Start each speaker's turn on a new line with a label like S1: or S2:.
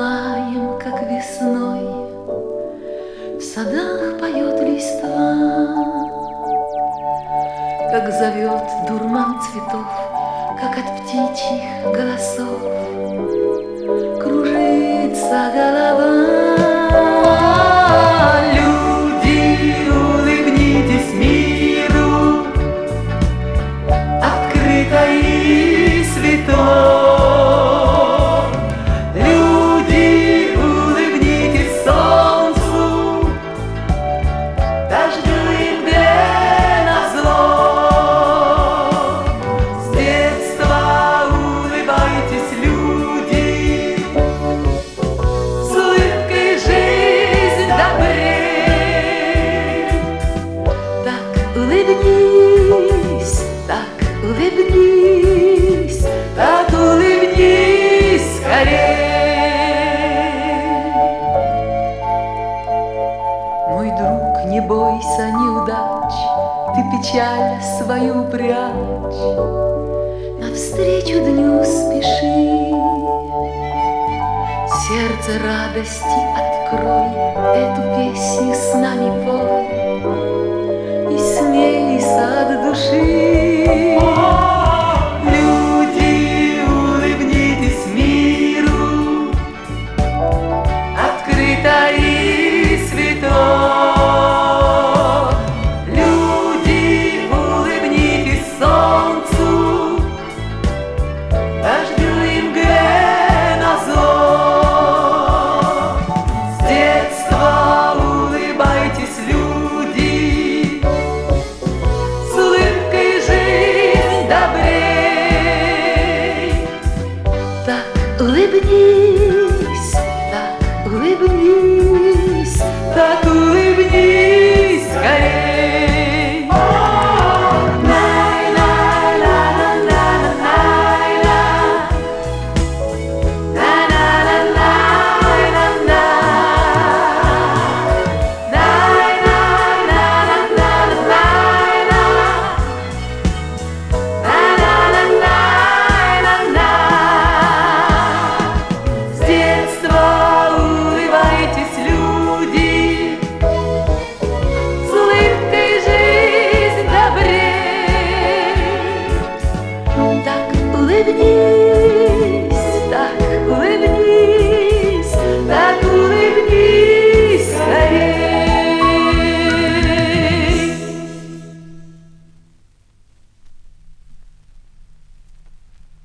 S1: Лаем, как весной, в садах поет листва, как зовет дурман цветов, как от птичьих голосов кружится голова. Люди, улыбнитесь миру, открыто и свято. Люди, улыбнитесь солнцу, дождю и мгле назло. С детства улыбайтесь, люди, с улыбкой жизнь добрей. Так улыбнись, так улыбнись, так улыбнись скорей. Мой друг, не бойся неудач, ты печаль свою прячь, навстречу дню спеши. Сердце радости открой, эту песню с нами пой и смейся от души.